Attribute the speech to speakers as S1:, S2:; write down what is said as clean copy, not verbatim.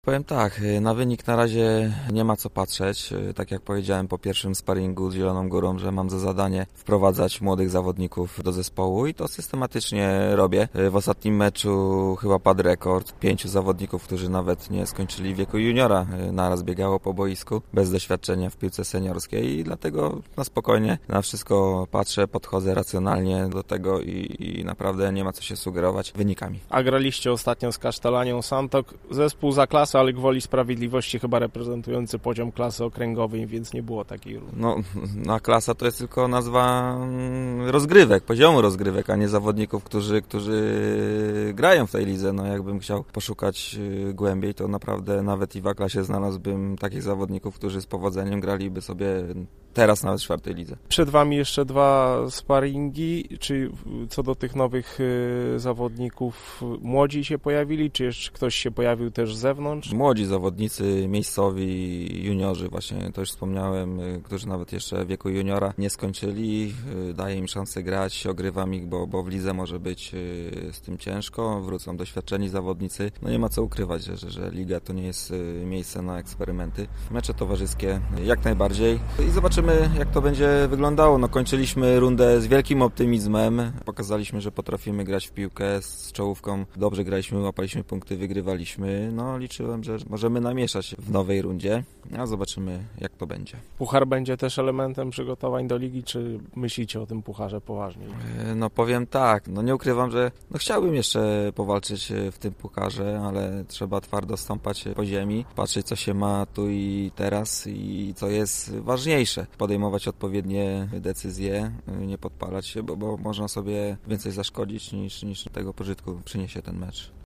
S1: Powiem tak, na wynik na razie nie ma co patrzeć. Tak jak powiedziałem po pierwszym sparingu z Zieloną Górą, że mam za zadanie wprowadzać młodych zawodników do zespołu i to systematycznie robię. W ostatnim meczu chyba padł rekord 5 zawodników, którzy nawet nie skończyli wieku juniora. Naraz biegało po boisku bez doświadczenia w piłce seniorskiej i dlatego na spokojnie na wszystko patrzę, podchodzę racjonalnie do tego i naprawdę nie ma co się sugerować wynikami.
S2: A graliście ostatnio z Kasztelanią Santok, zespół za klasę, ale gwoli sprawiedliwości chyba reprezentujący poziom klasy okręgowej, więc nie było takiej rundy.
S1: No, klasa to jest tylko nazwa rozgrywek, poziomu rozgrywek, a nie zawodników, którzy grają w tej lidze. No jakbym chciał poszukać głębiej, to naprawdę nawet i w A-klasie znalazłbym takich zawodników, którzy z powodzeniem graliby sobie teraz nawet w czwartej lidze.
S2: Przed wami jeszcze 2 sparingi, czy co do tych nowych zawodników, młodzi się pojawili, czy jeszcze ktoś się pojawił też z zewnątrz?
S1: Młodzi zawodnicy, miejscowi, juniorzy, właśnie to już wspomniałem, którzy nawet jeszcze w wieku juniora nie skończyli. Daję im szansę grać, ogrywam ich, bo w lidze może być z tym ciężko. Wrócą doświadczeni zawodnicy. No nie ma co ukrywać, że liga to nie jest miejsce na eksperymenty. Mecze towarzyskie jak najbardziej. I zobaczymy, jak to będzie wyglądało. No, kończyliśmy rundę z wielkim optymizmem. Pokazaliśmy, że potrafimy grać w piłkę z czołówką. Dobrze graliśmy, łapaliśmy punkty, wygrywaliśmy. No liczyłem, że możemy namieszać w nowej rundzie, a zobaczymy, jak to będzie.
S2: Puchar będzie też elementem przygotowań do ligi, czy myślicie o tym pucharze poważniej?
S1: No powiem tak, no nie ukrywam, że chciałbym jeszcze powalczyć w tym pucharze, ale trzeba twardo stąpać po ziemi, patrzeć co się ma tu i teraz i co jest ważniejsze. Podejmować odpowiednie decyzje, nie podpalać się, bo można sobie więcej zaszkodzić niż tego pożytku przyniesie ten mecz.